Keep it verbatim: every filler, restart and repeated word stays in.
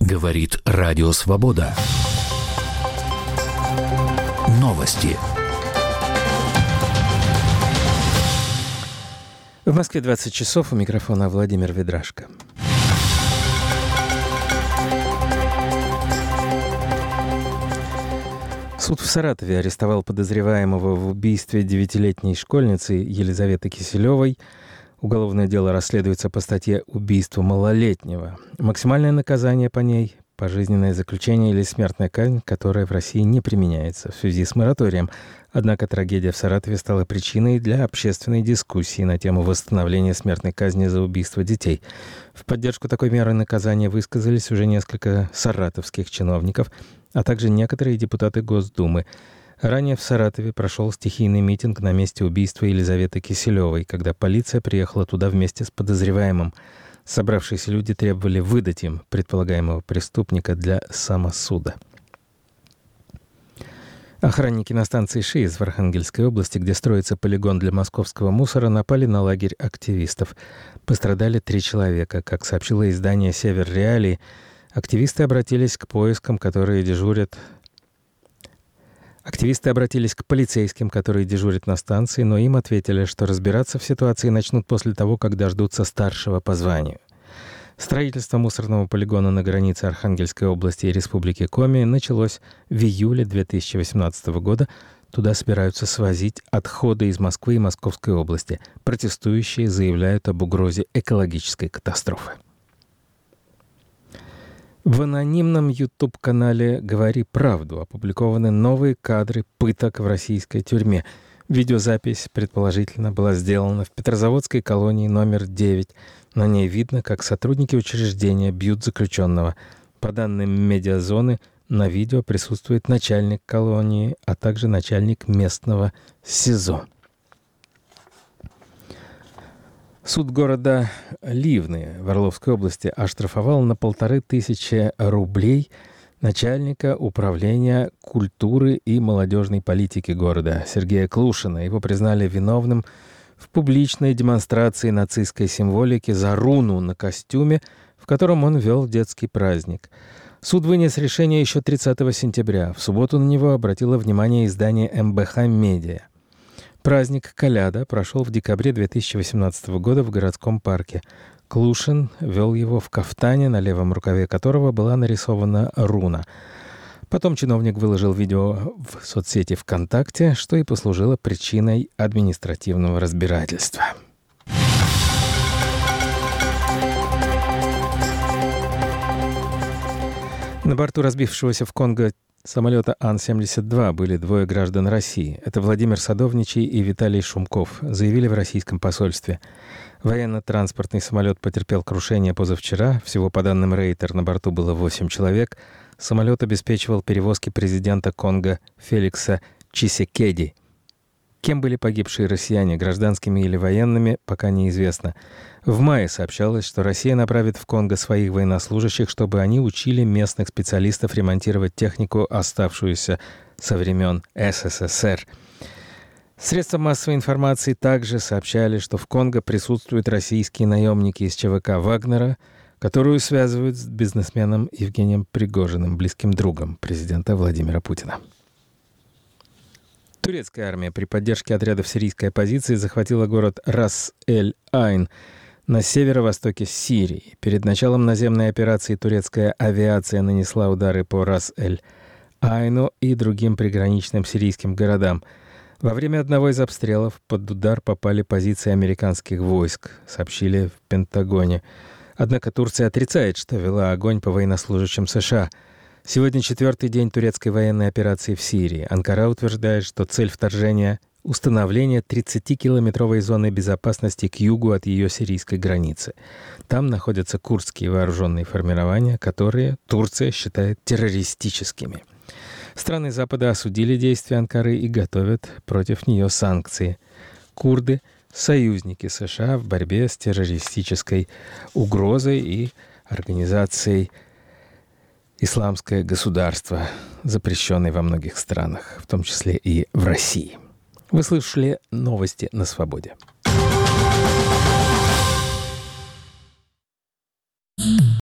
Говорит Радио Свобода. Новости. В Москве двадцать часов. У микрофона Владимир Ведрашко. Суд в Саратове арестовал подозреваемого в убийстве девятилетней школьницы Елизаветы Киселевой. Уголовное дело расследуется по статье «Убийство малолетнего». Максимальное наказание по ней – пожизненное заключение или смертная казнь, которая в России не применяется в связи с мораторием. Однако трагедия в Саратове стала причиной для общественной дискуссии на тему восстановления смертной казни за убийство детей. В поддержку такой меры наказания высказались уже несколько саратовских чиновников, а также некоторые депутаты Госдумы. Ранее в Саратове прошел стихийный митинг на месте убийства Елизаветы Киселевой, когда полиция приехала туда вместе с подозреваемым. Собравшиеся люди требовали выдать им предполагаемого преступника для самосуда. Охранники на станции ШИЭС в Архангельской области, где строится полигон для московского мусора, напали на лагерь активистов. Пострадали три человека. Как сообщило издание «Север Реалии», активисты обратились к поискам, которые дежурят... Активисты обратились к полицейским, которые дежурят на станции, но им ответили, что разбираться в ситуации начнут после того, как дождутся старшего по званию. Строительство мусорного полигона на границе Архангельской области и Республики Коми началось в июле две тысячи восемнадцатого года. Туда собираются свозить отходы из Москвы и Московской области. Протестующие заявляют об угрозе экологической катастрофы. В анонимном YouTube-канале «Говори правду» опубликованы новые кадры пыток в российской тюрьме. Видеозапись, предположительно, была сделана в Петрозаводской колонии номер девять. На ней видно, как сотрудники учреждения бьют заключенного. По данным «Медиазоны», на видео присутствует начальник колонии, а также начальник местного СИЗО. Суд города Ливны в Орловской области оштрафовал на полторы тысячи рублей начальника управления культуры и молодежной политики города Сергея Клушина. Его признали виновным в публичной демонстрации нацистской символики за руну на костюме, в котором он вел детский праздник. Суд вынес решение еще тридцатого сентября. В субботу на него обратило внимание издание эм бэ ха «Медиа». Праздник Коляда прошел в декабре две тысячи восемнадцатого года в городском парке. Клушин вел его в кафтане, на левом рукаве которого была нарисована руна. Потом чиновник выложил видео в соцсети ВКонтакте, что и послужило причиной административного разбирательства. На борту разбившегося в Конго самолета Ан семьдесят два были двое граждан России. Это Владимир Садовничий и Виталий Шумков, заявили в российском посольстве. Военно-транспортный самолет потерпел крушение позавчера. Всего, по данным Рейтер, на борту было восемь человек. Самолет обеспечивал перевозки президента Конго Феликса Чисекеди. Кем были погибшие россияне, гражданскими или военными, пока неизвестно. В мае сообщалось, что Россия направит в Конго своих военнослужащих, чтобы они учили местных специалистов ремонтировать технику, оставшуюся со времен эс эс эс эр. Средства массовой информации также сообщали, что в Конго присутствуют российские наемники из че вэ ка «Вагнера», которую связывают с бизнесменом Евгением Пригожиным, близким другом президента Владимира Путина. Турецкая армия при поддержке отрядов сирийской оппозиции захватила город Рас-эль-Айн на северо-востоке Сирии. Перед началом наземной операции турецкая авиация нанесла удары по Рас-эль-Айну и другим приграничным сирийским городам. Во время одного из обстрелов под удар попали позиции американских войск, сообщили в Пентагоне. Однако Турция отрицает, что вела огонь по военнослужащим США. Сегодня четвертый день турецкой военной операции в Сирии. Анкара утверждает, что цель вторжения – установление тридцатикилометровой зоны безопасности к югу от ее сирийской границы. Там находятся курдские вооруженные формирования, которые Турция считает террористическими. Страны Запада осудили действия Анкары и готовят против нее санкции. Курды – союзники США в борьбе с террористической угрозой и организацией «Исламское государство», запрещенное во многих странах, в том числе и в России. Вы слышали новости на Свободе.